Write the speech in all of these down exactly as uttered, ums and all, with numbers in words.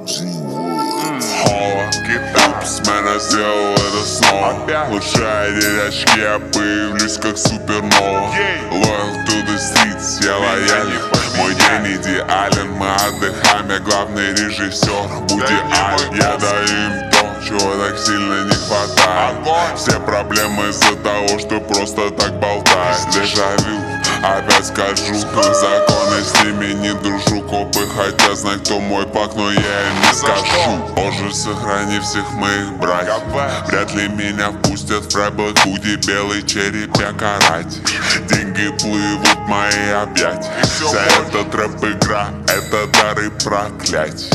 Упс, мене сделал это снова. Лучшая день очки, я появлюсь как супернова. Loyal to the streets, я лоялен. Мой день идеален, мы отдыхаем, я главный режиссер. Будь идеален, я даю им то, чего так сильно не хватает. Все проблемы из-за того, что просто так болтаешь. Дежавю, опять скажу, законы с ними не дружу. Копы хотят знать, кто мой пак, но я им не скажу. Боже, сохрани всех моих братьев. Вряд ли меня впустят в Black Hoodie, белый череп я карать. Деньги плывут в мои объятия. Вся эта трэп-игра, это дары проклятий.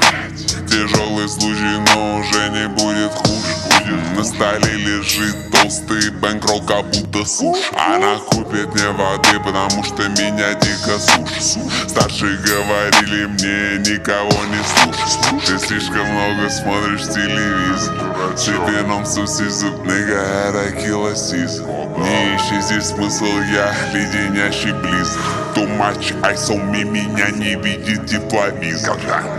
Тяжелый случай, но уже не будет хуже. На столе лежит толстый бэнкролл, как будто суш. Она купит мне воды, потому что меня дико сушит. Старшие говорили мне, никого не слушай. Ты слишком много смотришь телевизор. Цепеном сусизм, nigga, это кило сизм. Не ищи здесь смысл, я леденящий близок. Too much ice on me, меня не видит тепловизор.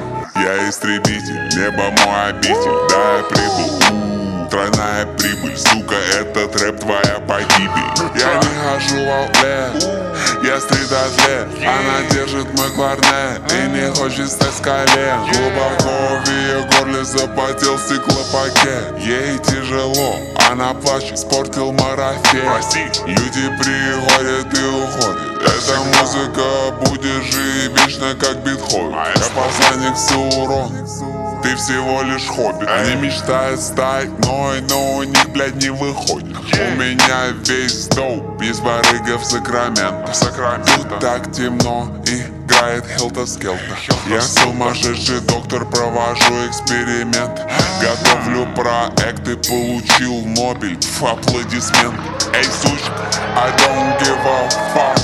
Я истребитель, небо мой обитель. Да, я прибыл, тройная прибыль. Сука, этот рэп твоя погибель. Я не хожу в аутлет, я стрит-атлет. Она держит мой кларнет и не хочет стать с колен. Глубоко в ее горле запотел стеклопакет. Ей тяжело, она плачет, испортил марафет. Люди приходят и уходят. Эта музыка будет жить вечно, как Бетховен. Я посланник Саурон, ты всего лишь хоббит. Они мечтают стать мной, но у них, блядь, не выходит. У меня весь доуп, есть барыга в Сакраменто. Тут так темно, играет Хелта-Скелта. Я сумасшедший доктор, провожу эксперимент. Готовлю проекты, получил Нобель. Пф, аплодисмент. Эй, сучка, I don't give a fuck.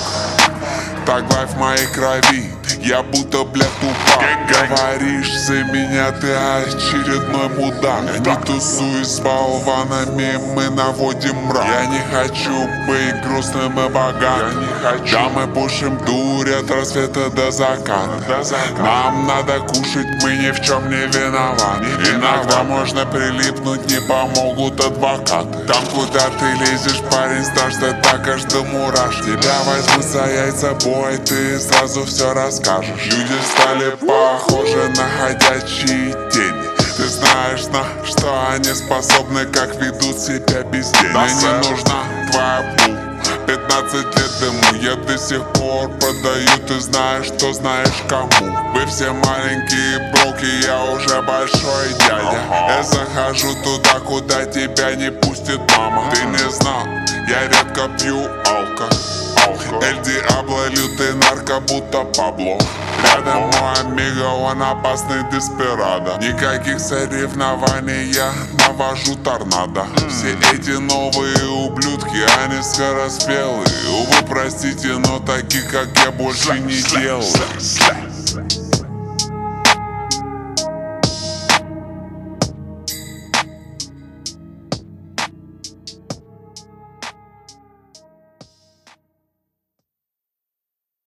Так лайф в моей крови, я будто, блядь, тупак. Говоришь за меня, ты очередной мудак. Я не тусуюсь с болванами, мы наводим мрак. Я не хочу быть грустным и богатым. Да, мы пушим дурь от рассвета до заката. Нам надо кушать, мы ни в чем не виноваты. Иногда можно прилипнуть, не помогут адвокаты. Там, куда ты лезешь, парень, страшно так каждому мураш. Тебя возьмут за яйца, бой, ты сразу все расскажешь. Люди стали похожи на ходячие тени. Ты знаешь, на что они способны, как ведут себя без денег. Мне не нужна твоя бу. Пятнадцать лет ему, я до сих пор продаю. Ты знаешь, что знаешь кому. Вы все маленькие броки, я уже большой дядя. Я захожу туда, куда тебя не пустит мама. Ты не знал, я редко пью алко. Эль Диабло, лютый нарко, будто Пабло. Рядом мой амиго, он опасный деспирадо. Никаких соревнований, я навожу торнадо. Все эти новые ублюдки, они скороспелые. Увы, простите, но таких, как я, больше не делаю.